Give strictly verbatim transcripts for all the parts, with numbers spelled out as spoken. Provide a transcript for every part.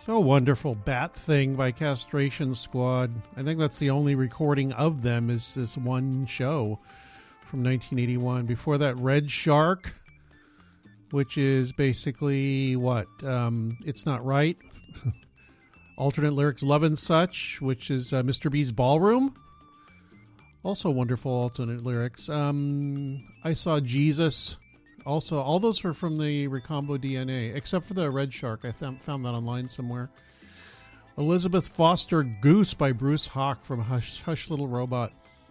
So wonderful. Bat Thing by Castration Squad. I think that's the only recording of them is this one show from nineteen eighty-one. Before that, Red Shark, which is basically what? Um, It's Not Right. Alternate lyrics, Love and Such, which is uh, Mister B's Ballroom. Also wonderful alternate lyrics. Um, I Saw Jesus. Also, all those were from the Recombo D N A, except for the Red Shark. I th- found that online somewhere. Elizabeth Foster Goose by Bruce Hawk from Hush, Hush Little Robot.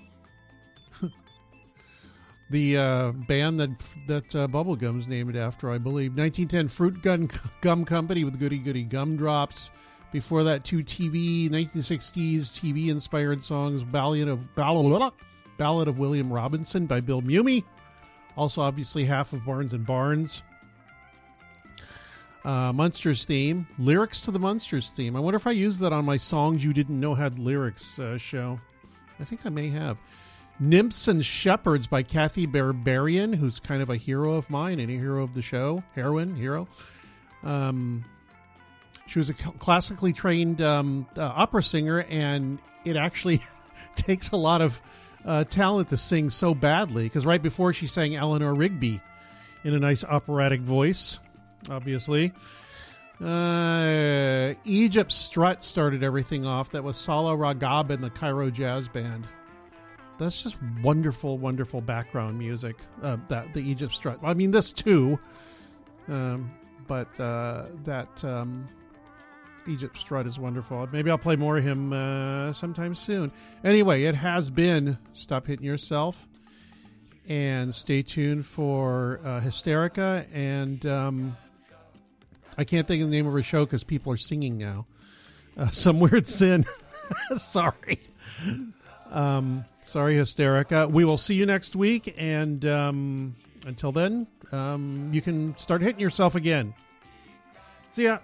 The uh, band that that uh, Bubblegum's named after, I believe. nineteen ten Fruit Gun Gum Company with Goody Goody Gumdrops. Before that, two T V, nineteen sixties T V-inspired songs. Ballad of, Ballad, Ballad of William Robinson by Bill Mumy. Also, obviously, half of Barnes and Barnes. Uh, Munsters theme. Lyrics to the Munsters theme. I wonder if I used that on my Songs You Didn't Know Had Lyrics uh, show. I think I may have. Nymphs and Shepherds by Kathy Barbarian, who's kind of a hero of mine and a hero of the show. Heroine, hero. Um, she was a classically trained um, uh, opera singer, and it actually takes a lot of Uh, talent to sing so badly, because right before she sang Eleanor Rigby in a nice operatic voice, obviously. Uh, Egypt Strut started everything off. That was Salah Ragab and the Cairo Jazz Band. That's just wonderful, wonderful background music. Uh, that the Egypt Strut. I mean, this too, um, but uh, that um, Egypt Strut is wonderful. Maybe I'll play more of him uh, sometime soon. Anyway, it has been Stop Hitting Yourself. And stay tuned for uh, Hysterica. And um, I can't think of the name of her show because people are singing now. Uh, Some Weird Sin. Sorry. Um, sorry, Hysterica. We will see you next week. And um, until then, um, you can start hitting yourself again. See ya.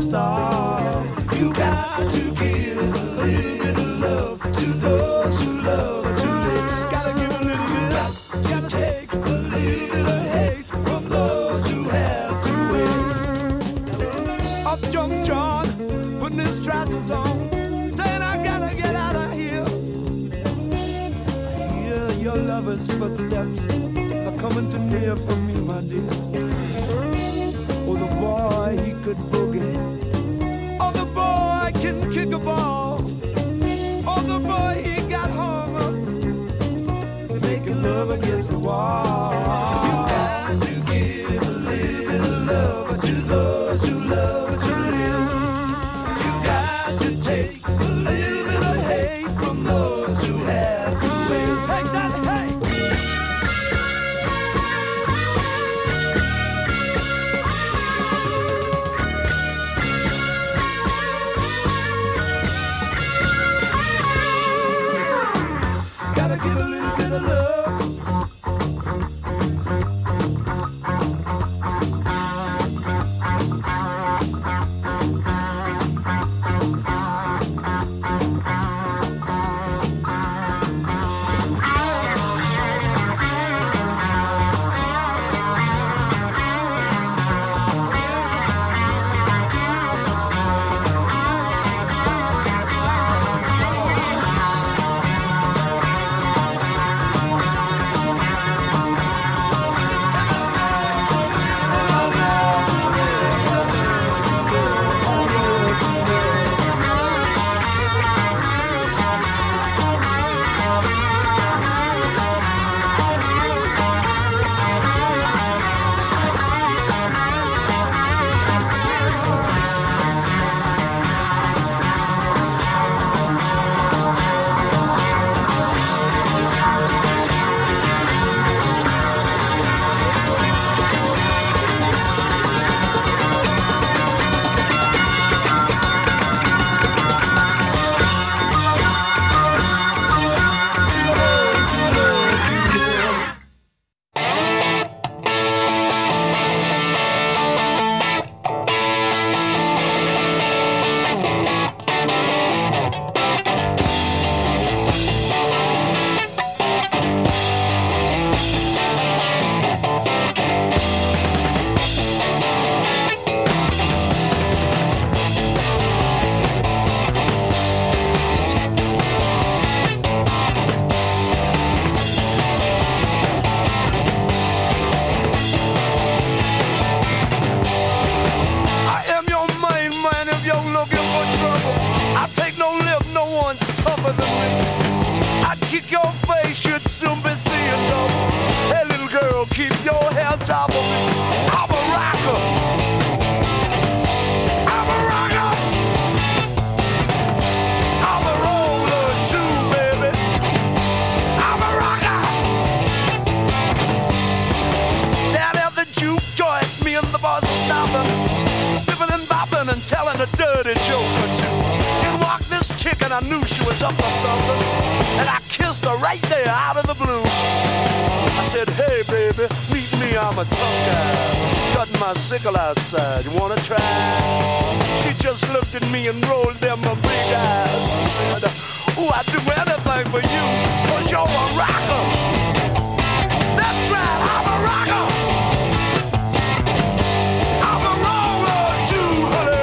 stars. You got to give a little bit of love to those who love to live. Gotta give a little bit of, gotta take a little bit of hate from those who have to wait. Up jump John, putting his trousers on, saying I gotta get out of here. I hear your lover's footsteps are coming too near for me, my dear. Oh, the boy, he could boogie. Oh, the boy can kick a ball. Oh, the boy, he got hung up, making love against the wall. You got to give a little love to those who love to live. You got to take a little bit of hate from those who have to wait. Take that hate. Gotta give a little bit of love. I knew she was up for something, and I kissed her right there out of the blue. I said, hey baby, meet me, I'm a tough guy, cutting my sickle outside, you wanna try? She just looked at me and rolled them her big eyes and said, oh, I'd do anything for you, cause you're a rocker. That's right, I'm a rocker. I'm a roller too, honey.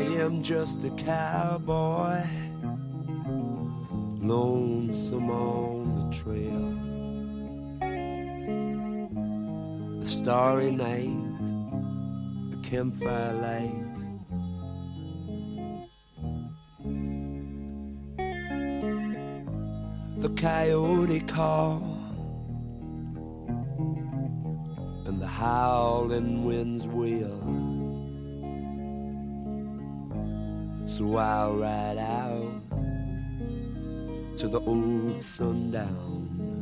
am just a cowboy, lonesome on the trail. A starry night, a campfire light, the coyote call, and the howling winds wail. So I'll ride out to the old sundown.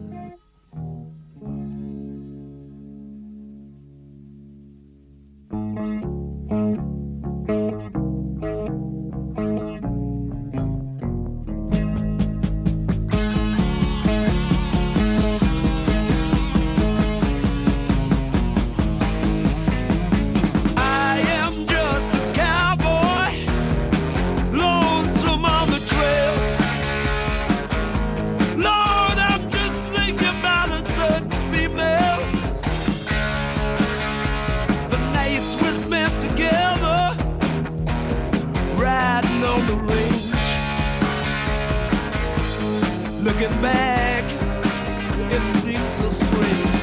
Looking back, it seems so strange.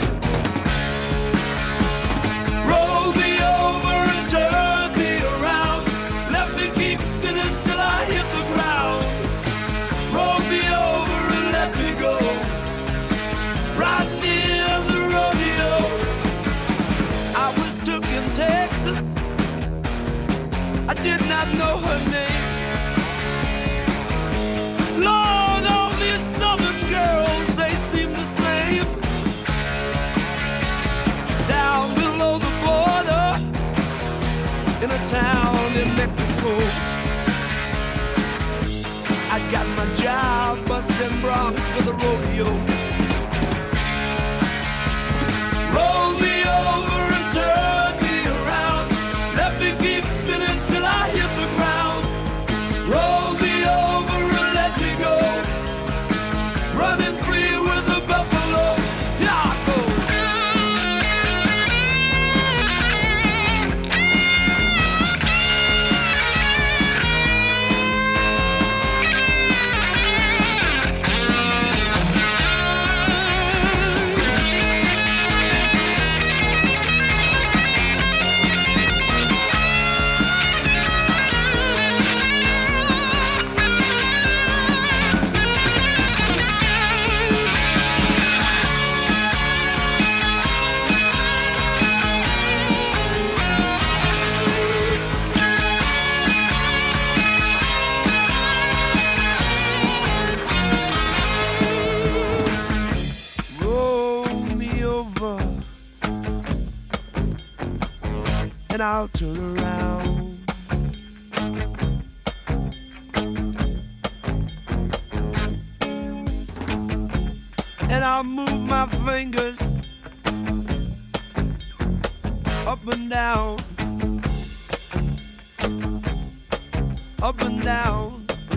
Roll me over and turn me around. Let me keep spinning till I hit the ground. Roll me over and let me go. Right near the rodeo. I was took in Texas. I did not know her name. Lord, all these southern girls, they seem the same. Down below the border, in a town in Mexico, I got my job busting broncs for the rodeo. Roll me over and turn me around. Let me keep spinning till I hit the ground. Roll me over and let me go. Running free with the buffalo. Yeah, I go. And I'll turn around. And I'll move my fingers up and down, up and down.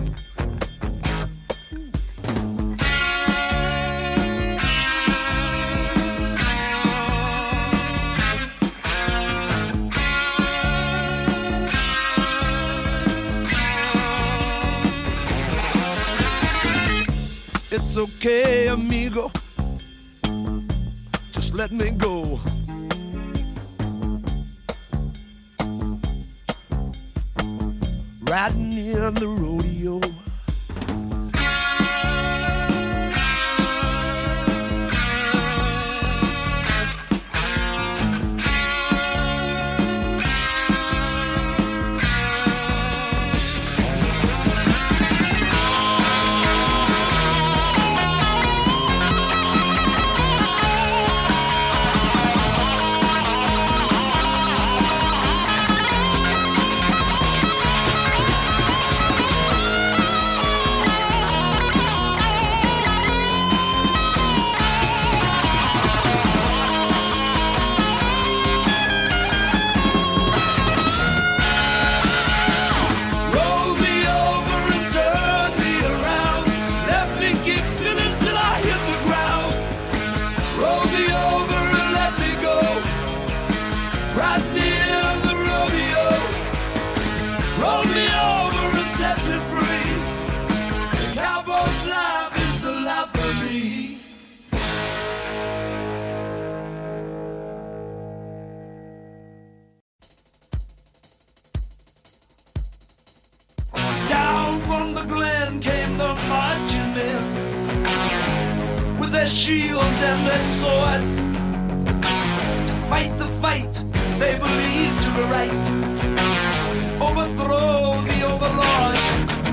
It's okay, amigo, just let me go. Riding in the rodeo. Roll me their shields and their swords to fight the fight they believe to be right, overthrow the overlords.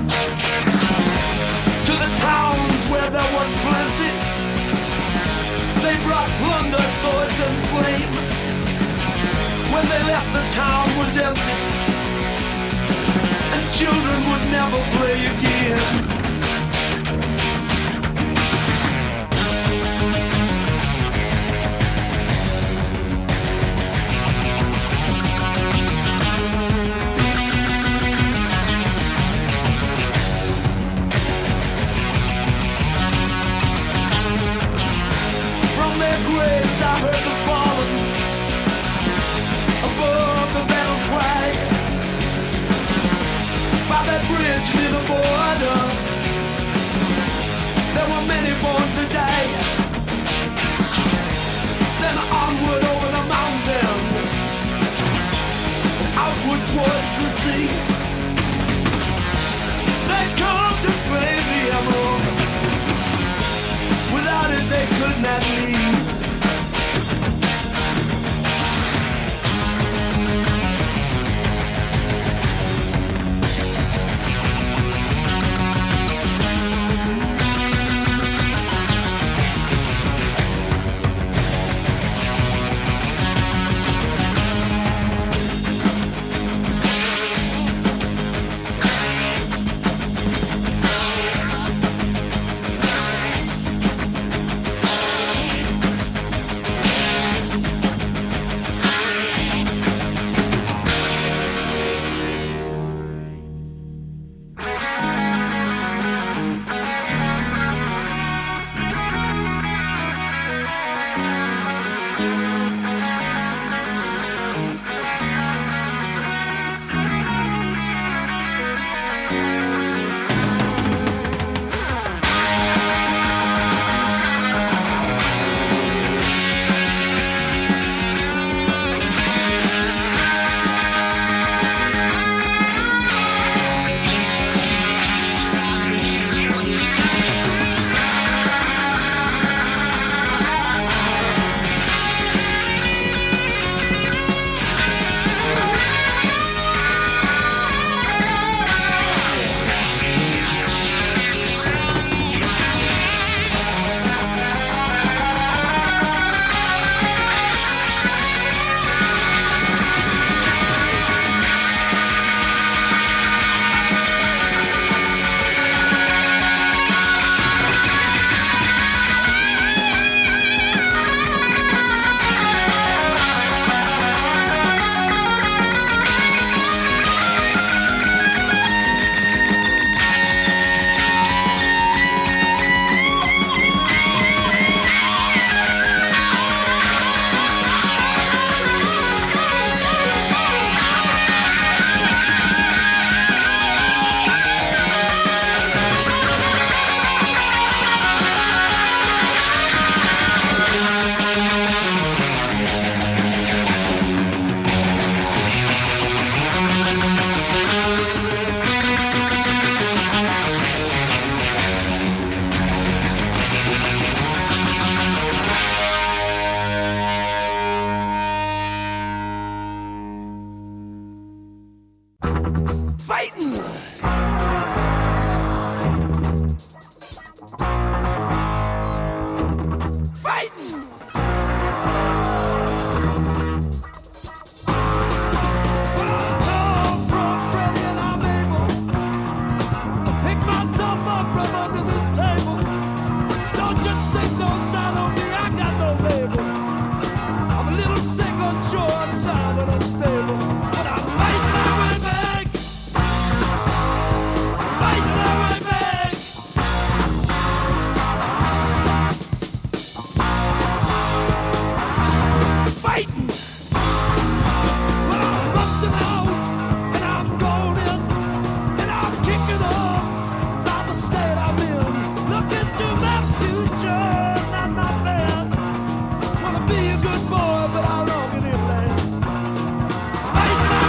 To the towns where there was plenty, they brought plunder, swords, and flame. When they left, the town was empty, and children would never play again. Near the border, there were many born to die. Then onward over the mountain, outward towards the sea. They come to claim the emerald. Without it, they could not leave. Wanna be a good boy, but how long can it last? Fighting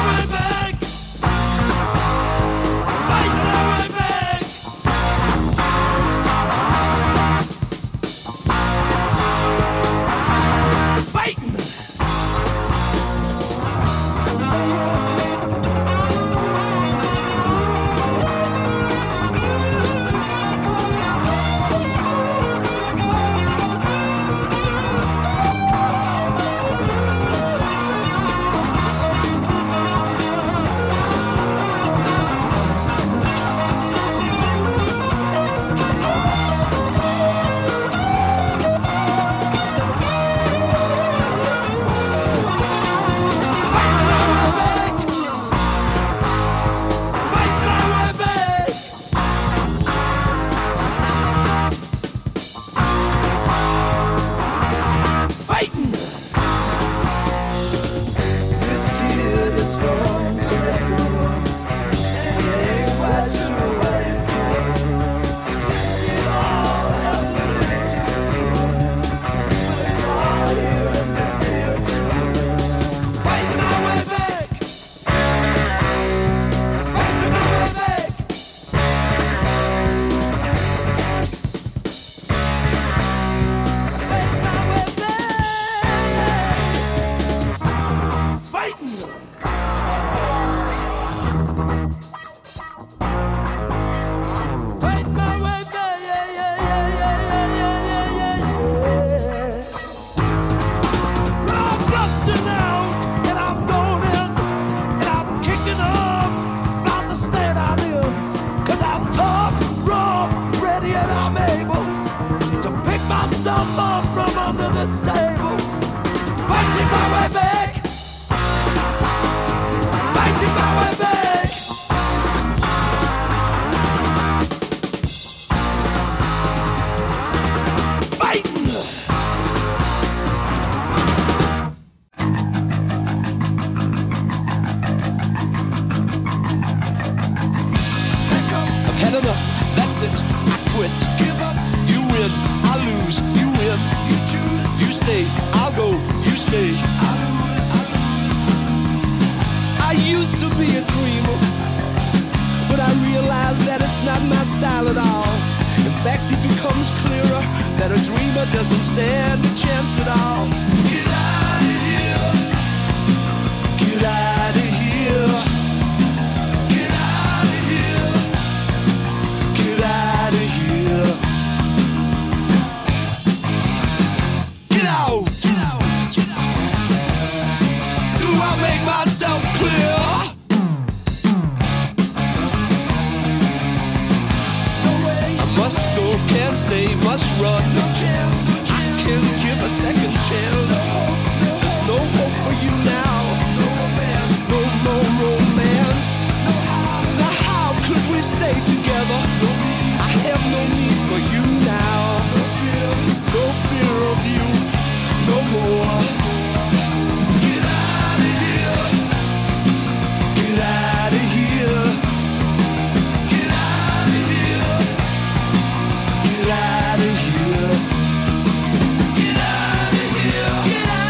I'll go, you stay. I used to be a dreamer, but I realize that it's not my style at all. In fact, it becomes clearer that a dreamer doesn't stand a chance at all. Get out of here. Get out of here. Get out of here. Get out of here. Get out. Do I make myself clear? Must go, can't stay, must run. No chance. I can't give a second chance. There's no hope for you now. No romance. No more romance. Now how could we stay together? I have no need for you now. No fear of you. No more. Get out of here. Get out of here. Get out of here. Get out of here. Get out of here. Get out.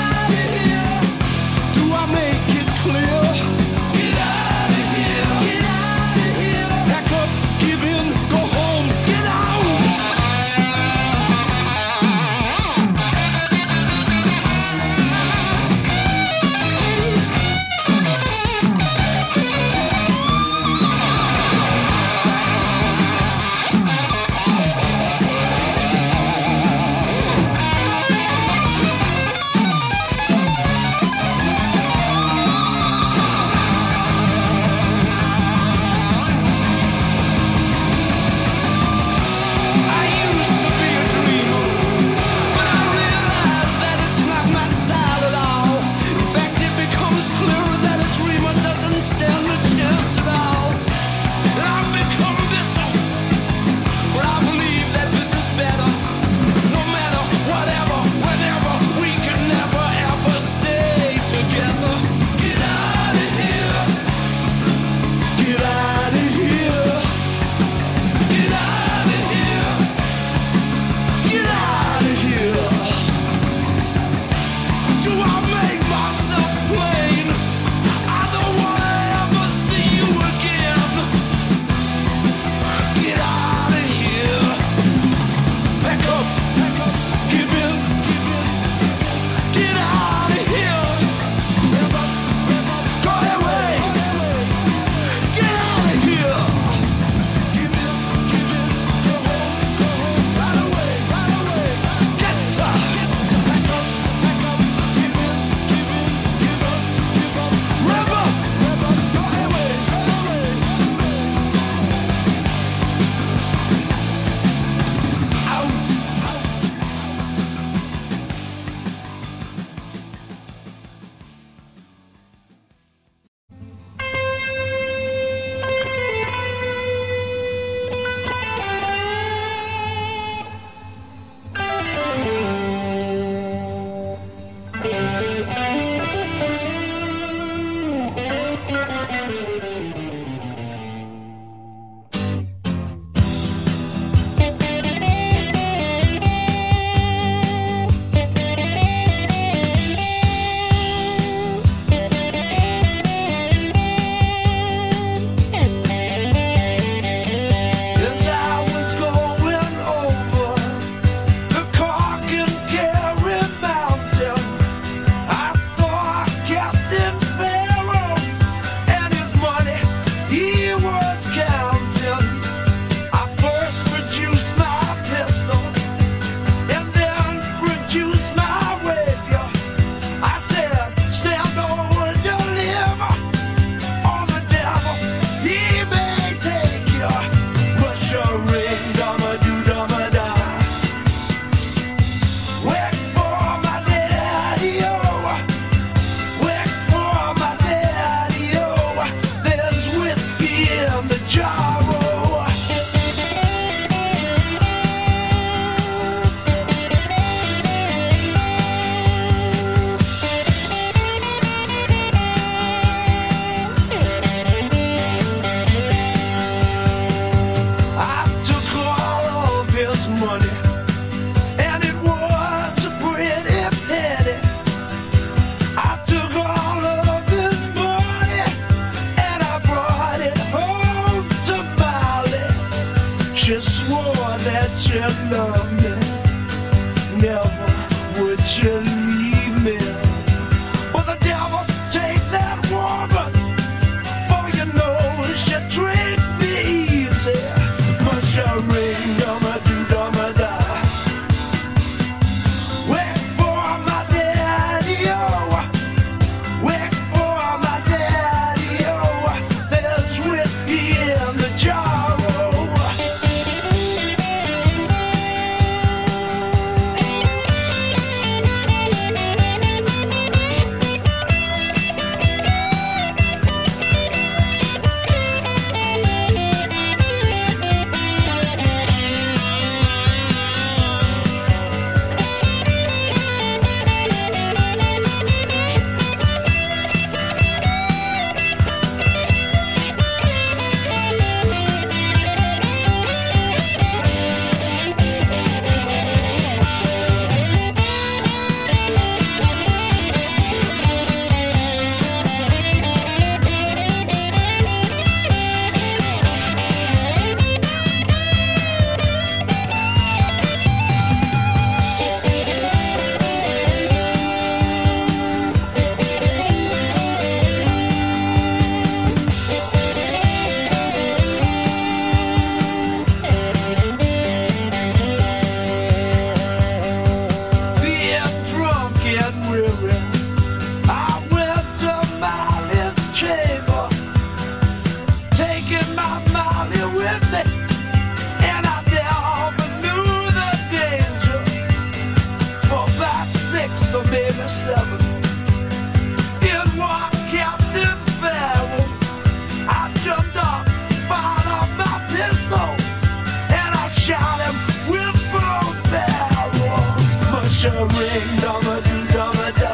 maybe seven. In one Captain Farrell, I jumped up, fired off my pistols, and I shot him with both barrels. Mushering, dum-a-doo-dum-a-da.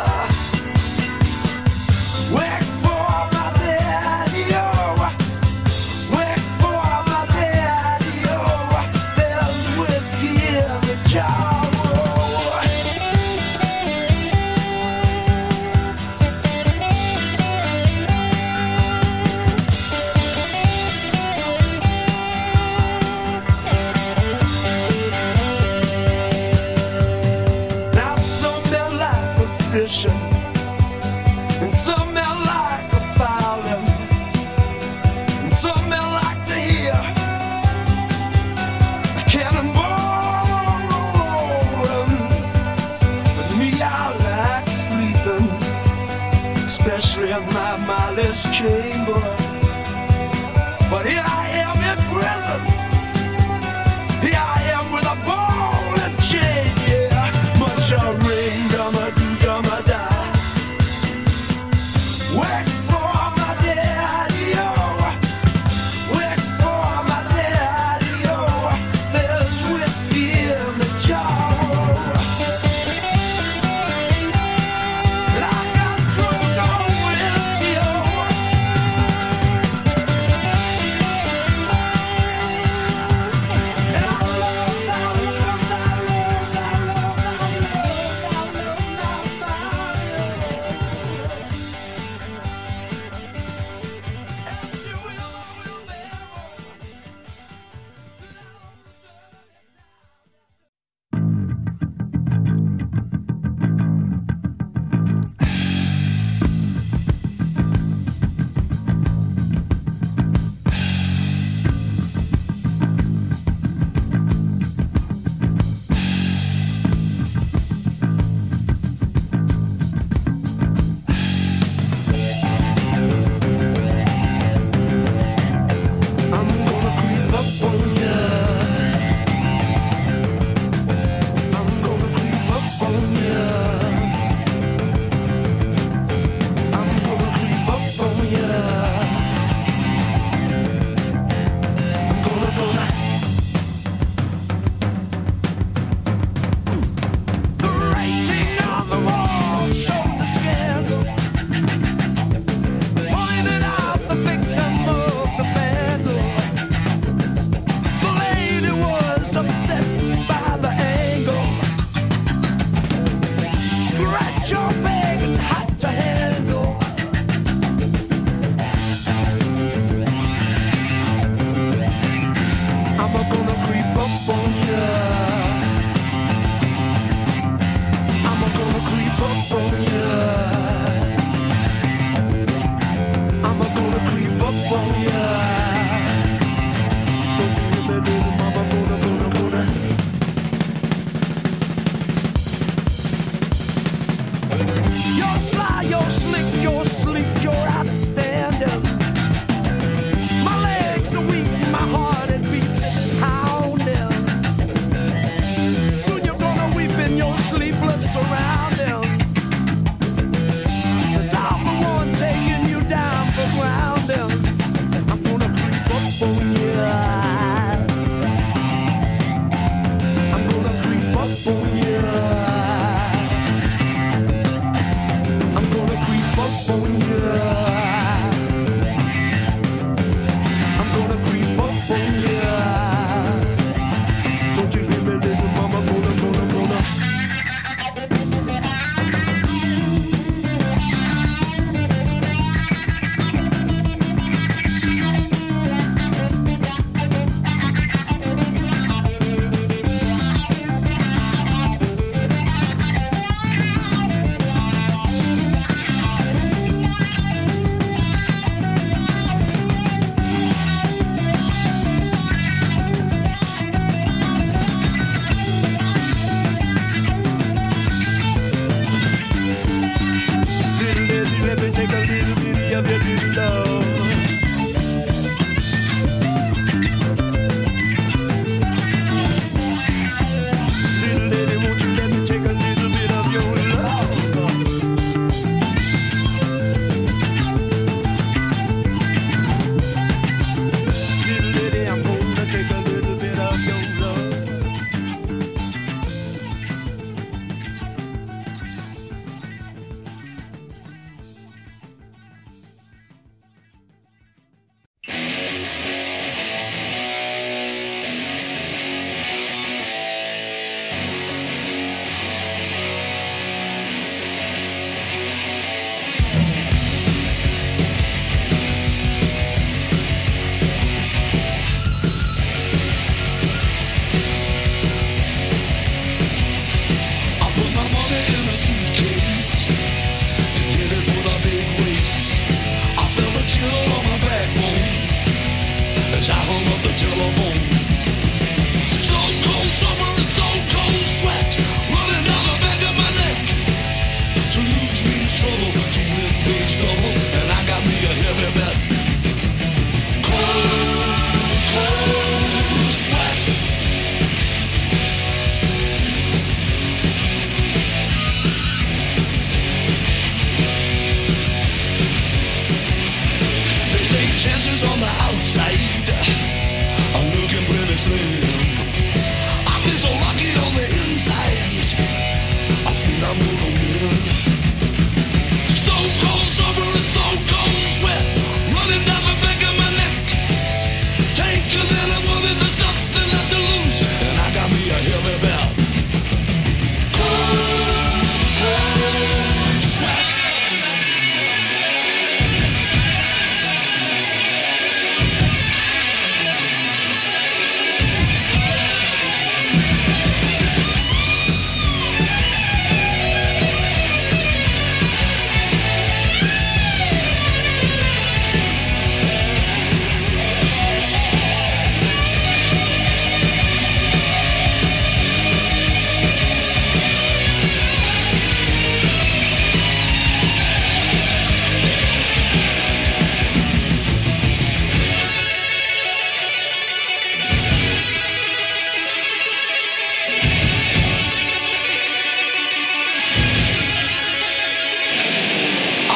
Wait for my daddy-o. Wait for my daddy-o. There's whiskey in the jar. And some men like a violin, and some men like to hear a cannonball rolling. But me, I like sleeping, especially in my mindless chamber. But here I am in prison, here I am with a ball and chain, yeah. Much a ring, dum-a-doo. Wait for my daddy-o. Wait for my daddy-o. There's whiskey in the jar. And I got drunk on whiskey-o. And I love, I love, I love, I love, I love, I love, I love. Upset by the angle. Scratch your bag and hot to handle. I'm gonna creep up on ya. I'm gonna creep up on ya. I'm gonna creep up on ya. Don't you hear me, little mama? Gonna, gonna, gonna. You're sly, you're slick, you're sleek, you're outstanding. My legs are weak, my heart it beats, it's pounding. Soon you're gonna weep in your sleepless surroundings. 'Cause I'm the one taking you down for grounding. I'm gonna creep up on ya. I'm gonna creep up on ya. I'm gonna creep up on ya. I'm gonna creep up on ya. Don't you hear me, little mama? Gonna, gonna, gonna.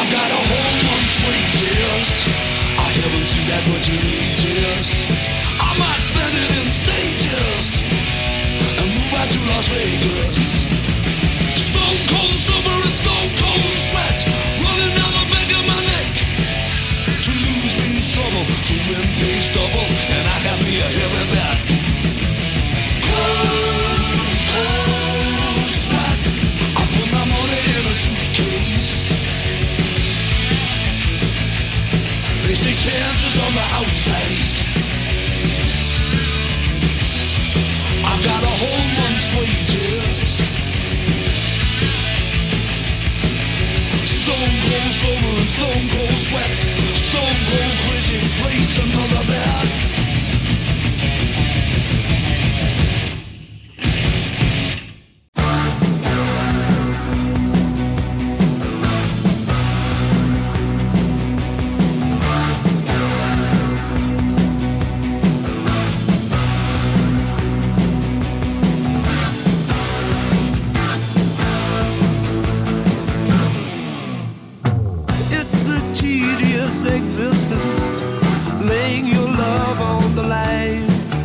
I've got a whole month's wages. I haven't seen that much in ages. I might spend it in stages and move out to Las Vegas. Stone cold summer and stone cold sweat, running down the back of my neck. To lose means trouble, to win pays double, and I got me a heavy bet. Cold, cold sweat. I put my money in a suitcase. They say chances on the outside. I've got a whole month's wages. Stone cold summer and stone cold sweat. Stone cold crazy, place another bet. Existence, laying your love on the line.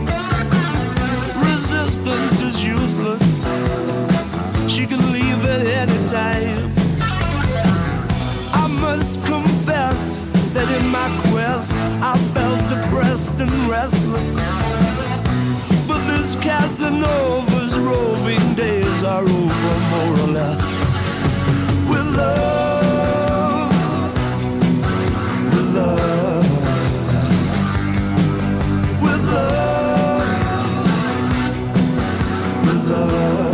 Resistance is useless. She can leave at any time. I must confess that in my quest I felt depressed and restless. But this Casanova's roving days are over, more or less. With love, love, with love, with love.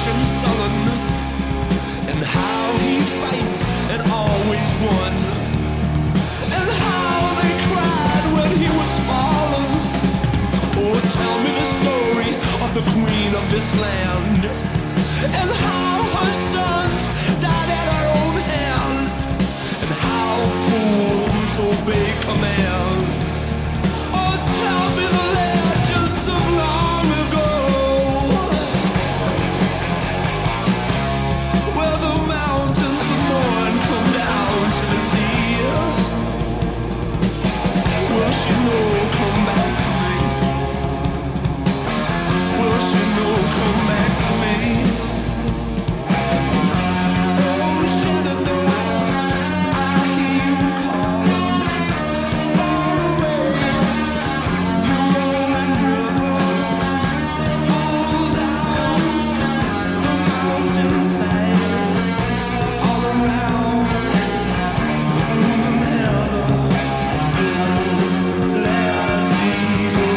and sullen, and how he'd fight and always won, and how they cried when he was fallen. Oh, tell me the story of the queen of this land, and how her sons died at her own hand, and how fools obey commands. Oh, tell me the legends of long ago, where the mountains of morn come down to the sea. Will she know, come back to me? Will she know, come back to me? Oh, Shenandoah, I hear you calling far away. You rolling river, all down the mountainside, all around the blooming heather. Let's see go.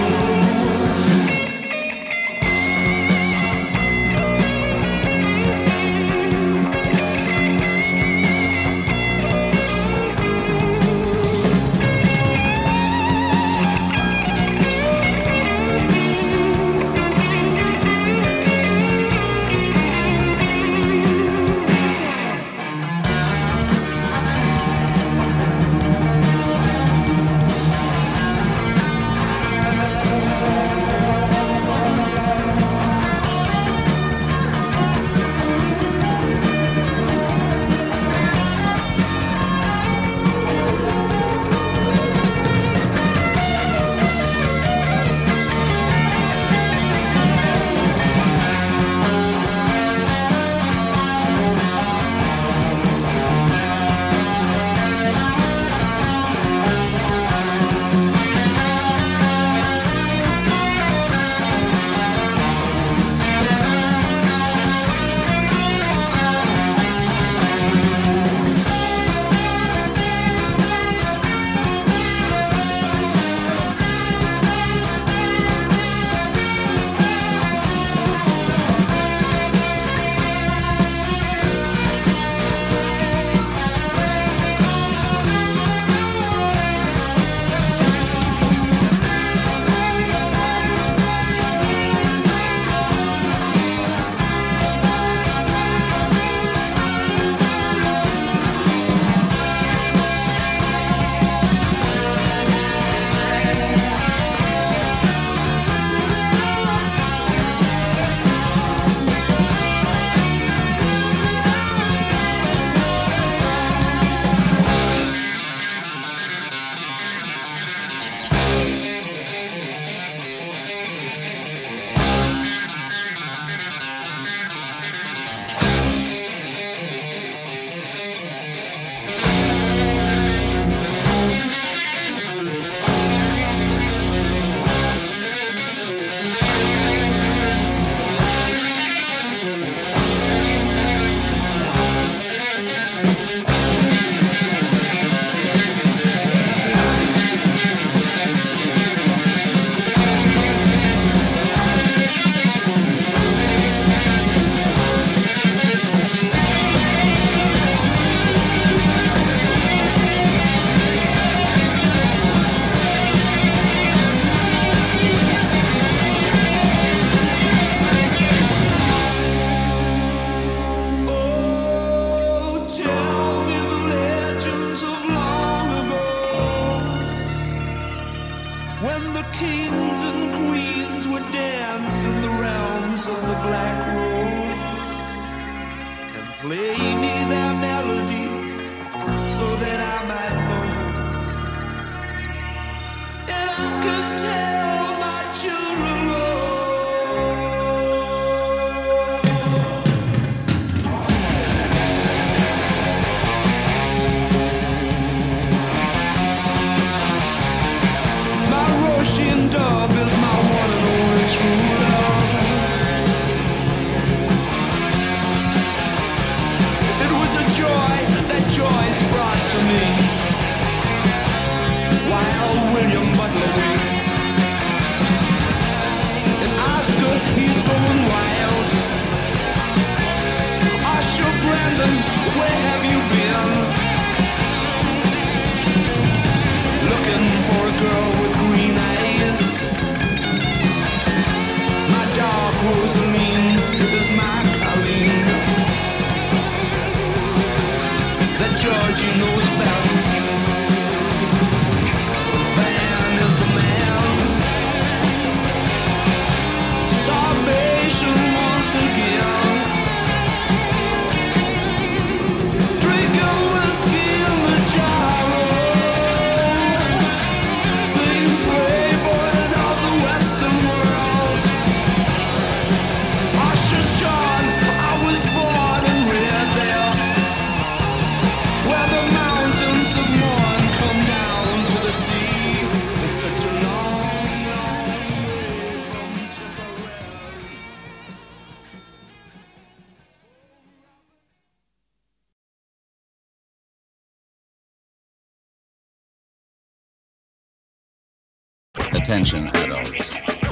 Attention adults.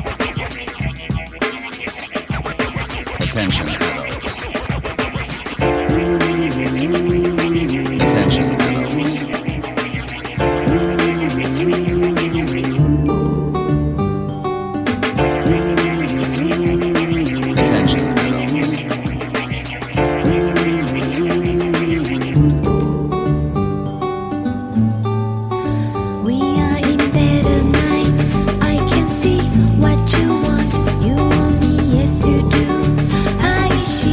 Attention adults. Attention adults. I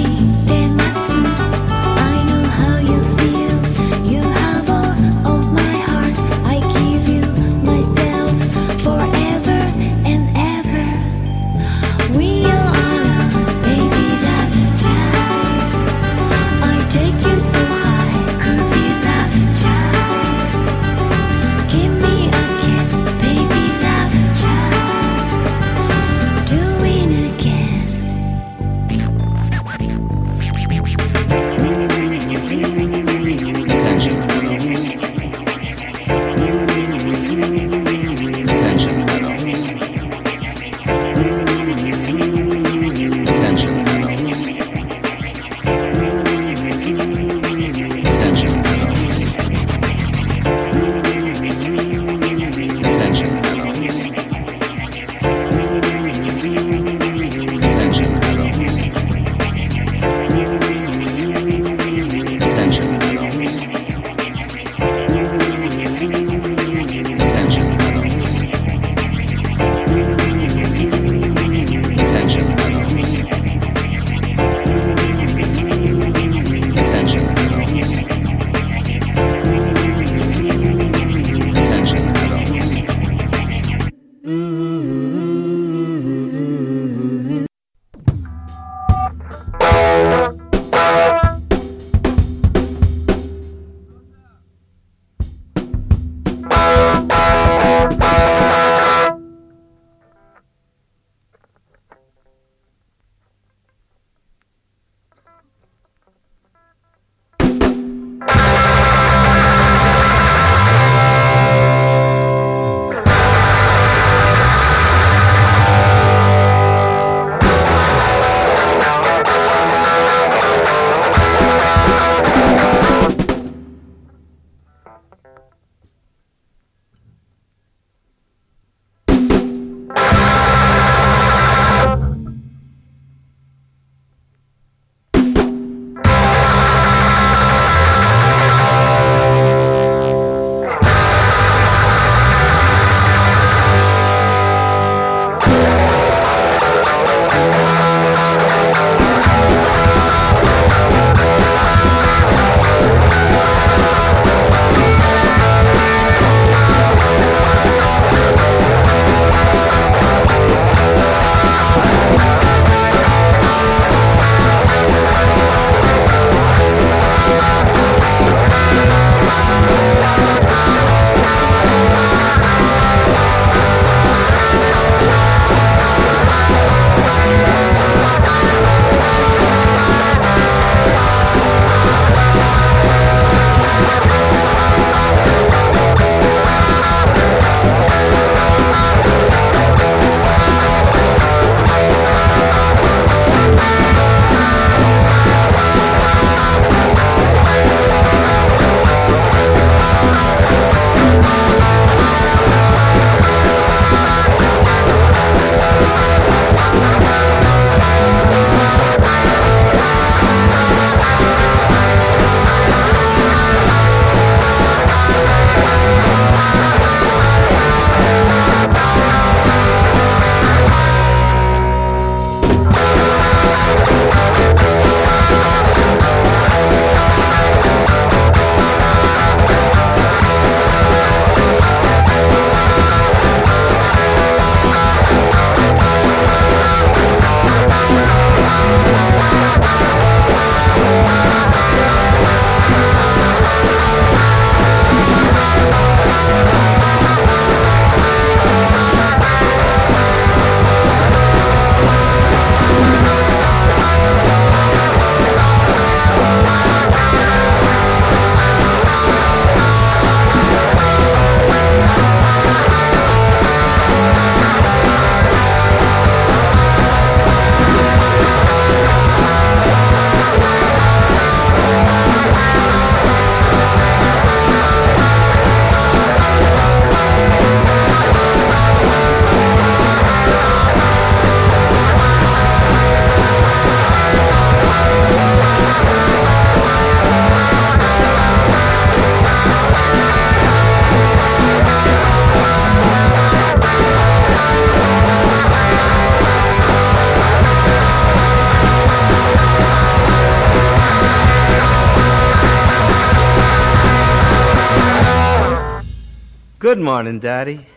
Good morning, Daddy.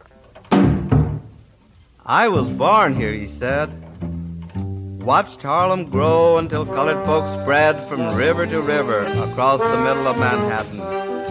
I was born here, he said. Watched Harlem grow until colored folks spread from river to river across the middle of Manhattan.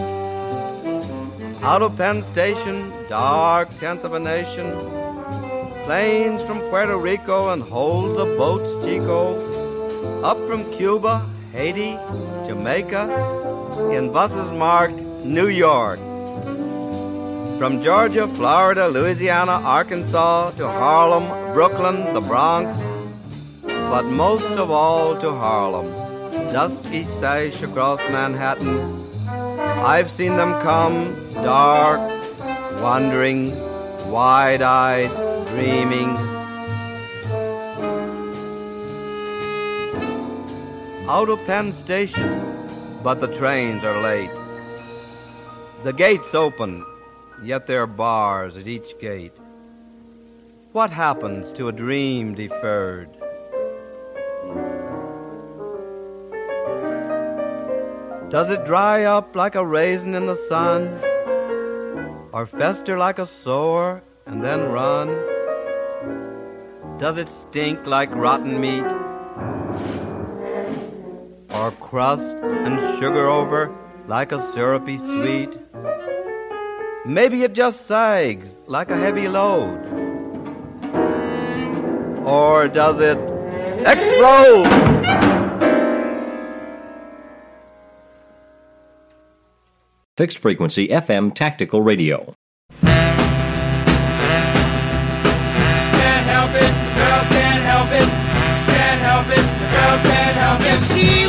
Out of Penn Station, dark tenth of a nation, planes from Puerto Rico and holds of boats, Chico, up from Cuba, Haiti, Jamaica, in buses marked New York. From Georgia, Florida, Louisiana, Arkansas, to Harlem, Brooklyn, the Bronx, but most of all to Harlem, dusky sash across Manhattan. I've seen them come, dark, wandering, wide-eyed, dreaming. Out of Penn Station, but the trains are late. The gates open, yet there are bars at each gate. What happens to a dream deferred? Does it dry up like a raisin in the sun, or fester like a sore and then run? Does it stink like rotten meat, or crust and sugar over like a syrupy sweet? Maybe it just sags like a heavy load, or does it explode? Fixed frequency F M tactical radio. Can't help it, girl can't help it.